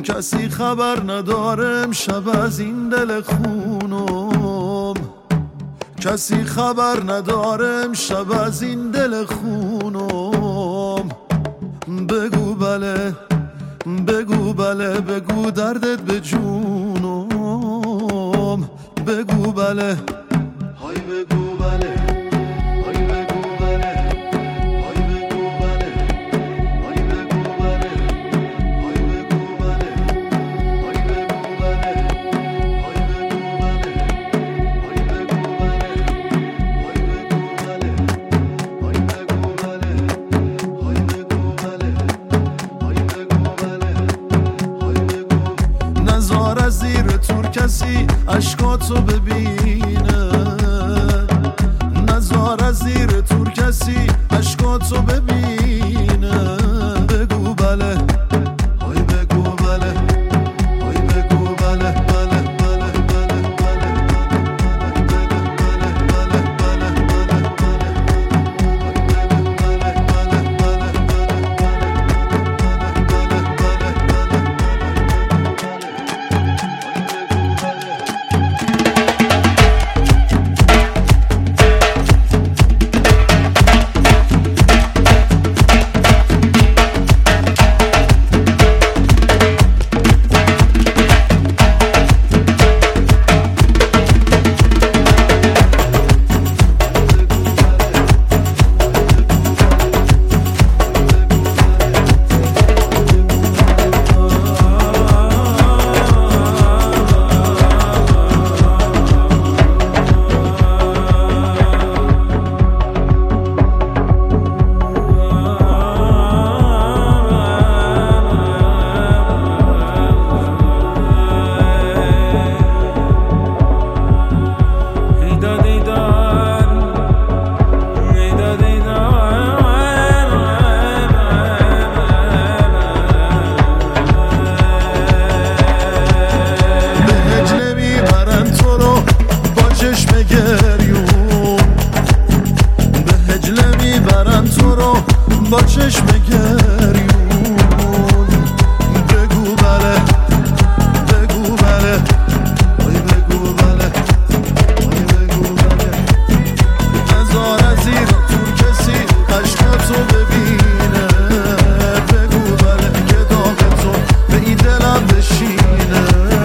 کسی خبر نداره امشب از این دل خونم، کسی خبر نداره امشب از این دل خونم. بگو بله بگو بله، بگو دردت به جونم. بگو بله های بگو بله، های بگو بله، های بگو بله، های بگو بله، های بگو بله، های بگو بله، های بگو بله، های بگو بله، های بگو بله، های بگو بله، های بگو بله، های بگو بله، های بگو. نزار از زیر تور کسی اشکاتو ببینه، نزار از زیر تور کسی اشکاتو ببینه. بگو بله های بگو بله، های بگو بله، بله بله بله بله با چشم گریون. بگو بله بگو بله، ای بگو بله، ای بگو بله. نزار از زیر تور کسی عشقتو ببینه. بگو بله که داغ تو به این دلم بشینه.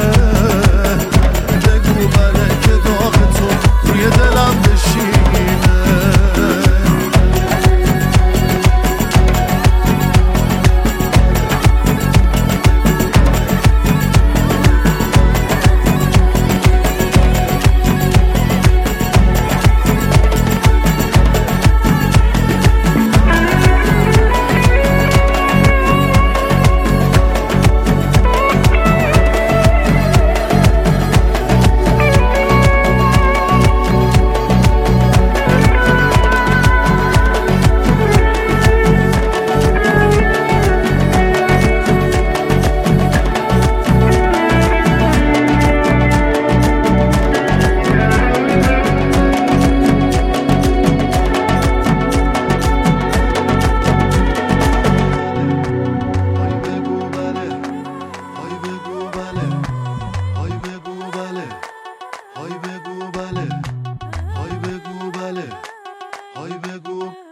بگو بله که داغ تو روی دلم بشینه. های بگو